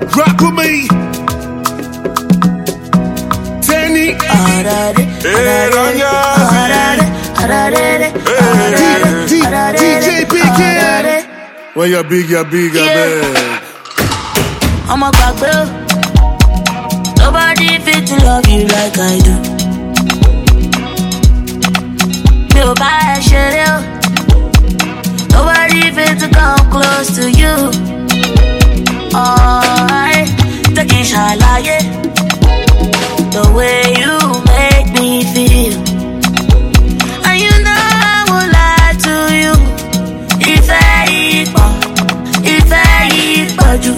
Rock with me. Tenny. DJ Big Head. When you're big, big. I'm a back bro. Nobody fit to love you like I do. Feel bad shit. Nobody fit to come close to you. Alright, taking shalaye. The way you make me feel. And you know I won't lie to you. If I you.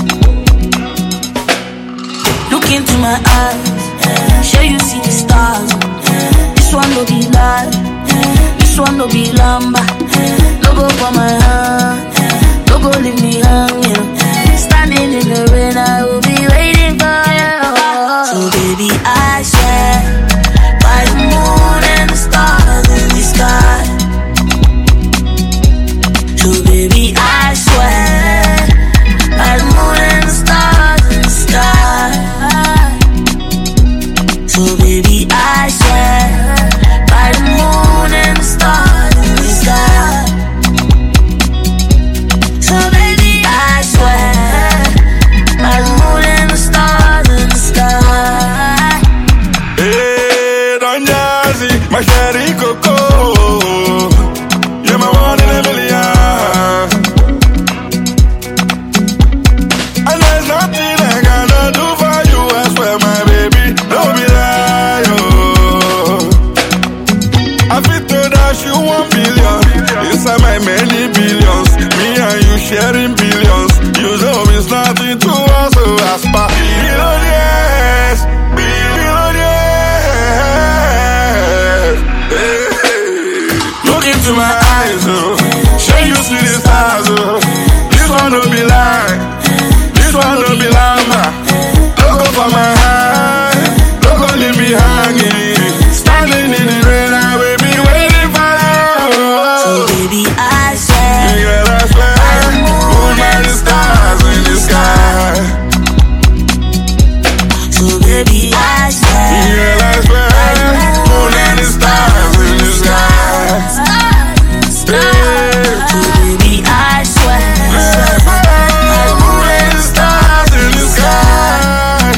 Look into my eyes, sure you see the stars. This one no be lie, this one no be lamba. No go for my hand, no go leave me hanging. Standing in the rain, I will be waiting for you. So baby, I swear by the moon and the stars in the sky. So baby, I swear by the moon and the stars in the sky. So baby, I swear by the moon and the stars in the sky. So baby, I swear by the moon and the stars in the sky. Hey, Don Jazzy, my cherry coco, you're my one in a million. And there's nothing I cannot do for you. I swear, my baby, don't be lie. I fit to dash you 1 billion inside my many billions. Me and you sharing billions. You know it's nothing to us, so as per billionaires, billionaires. Hey. Look into my eyes, show you see the stars. This one don't be lie, this one don't be lama. Don't go for my hand, don't go leave me hanging. Standing in the rain, I will be waiting for you. So baby, I swear, Yeah, I swear, by the moon and the stars in the sky. So baby, I swear, Yeah, I swear, moon and the stars in the sky. So baby, I swear, by the moon and the stars in the sky.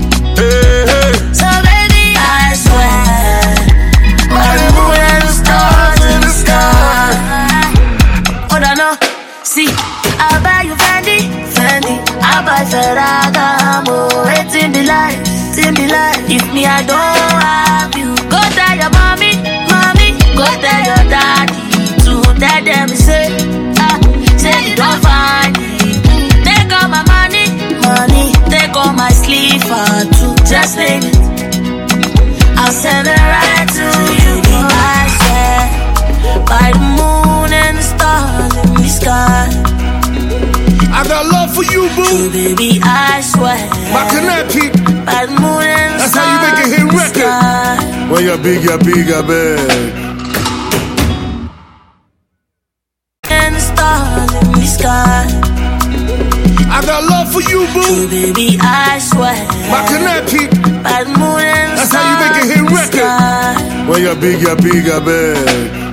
So baby, I swear, by the moon and the stars in the sky. Hold on, no. See, I buy you Fendi, I buy Ferragamo. Waiting be life, if me I don't have you, go tell your mommy, go tell your daddy. Tell them say you don't find it. Take all my money, take all my sleeper too. Just name it, I'll send it right to you. I swear by the moon and the stars in the sky. I got love for you, boo. So baby, I swear Makanaki. by the moon and the That's stars how you make a hit in the record. sky. When you're big, big. And the stars in the sky. I got love for you, boo. So baby, I swear Makanaki. by the moon and the That's stars how you make a hit in the record. sky. When you're big, big.